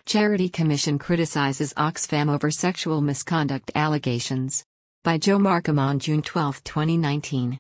Charity Commission criticizes Oxfam over sexual misconduct allegations. By Joe Markham on June 12, 2019.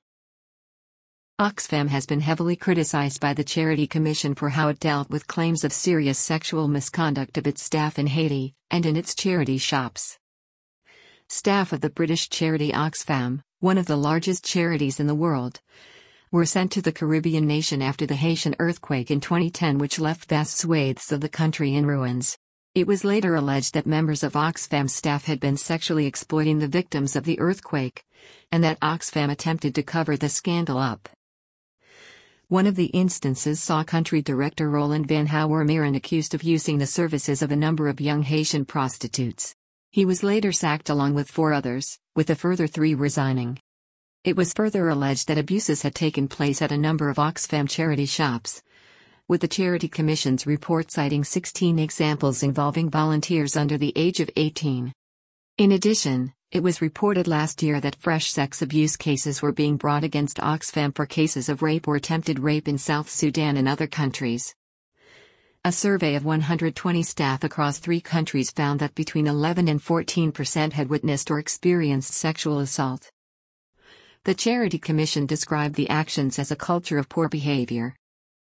Oxfam has been heavily criticized by the Charity Commission for how it dealt with claims of serious sexual misconduct of its staff in Haiti and in its charity shops. Staff of the British charity Oxfam, one of the largest charities in the world, were sent to the Caribbean nation after the Haitian earthquake in 2010, which left vast swathes of the country in ruins. It was later alleged that members of Oxfam staff had been sexually exploiting the victims of the earthquake, and that Oxfam attempted to cover the scandal up. One of the instances saw country director Roland Van Houwer-Miran accused of using the services of a number of young Haitian prostitutes. He was later sacked along with 4 others, with a further 3 resigning. It was further alleged that abuses had taken place at a number of Oxfam charity shops, with the Charity Commission's report citing 16 examples involving volunteers under the age of 18. In addition, it was reported last year that fresh sex abuse cases were being brought against Oxfam for cases of rape or attempted rape in South Sudan and other countries. A survey of 120 staff across 3 countries found that between 11 and 14% had witnessed or experienced sexual assault. The Charity Commission described the actions as a culture of poor behavior.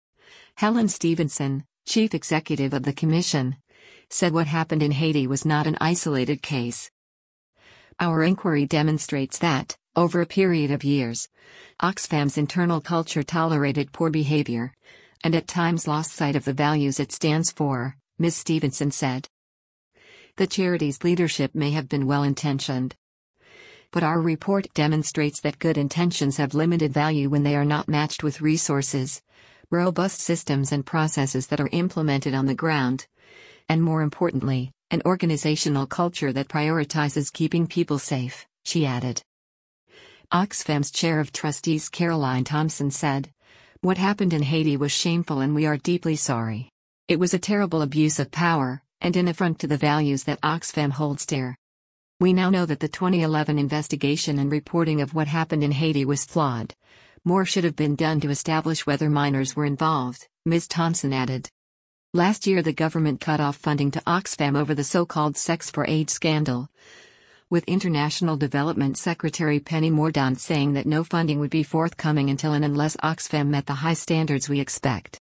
Helen Stevenson, chief executive of the Commission, said what happened in Haiti was not an isolated case. Our inquiry demonstrates that, over a period of years, Oxfam's internal culture tolerated poor behavior, and at times lost sight of the values it stands for, Ms. Stevenson said. The charity's leadership may have been well-intentioned, but our report demonstrates that good intentions have limited value when they are not matched with resources, robust systems and processes that are implemented on the ground, and more importantly, an organizational culture that prioritizes keeping people safe, she added. Oxfam's chair of trustees Caroline Thompson said, "What happened in Haiti was shameful and we are deeply sorry. It was a terrible abuse of power, and an affront to the values that Oxfam holds dear. We now know that the 2011 investigation and reporting of what happened in Haiti was flawed. More should have been done to establish whether minors were involved," Ms. Thompson added. Last year the government cut off funding to Oxfam over the so-called Sex for Aid scandal, with International Development Secretary Penny Mordaunt saying that no funding would be forthcoming until and unless Oxfam met the high standards we expect.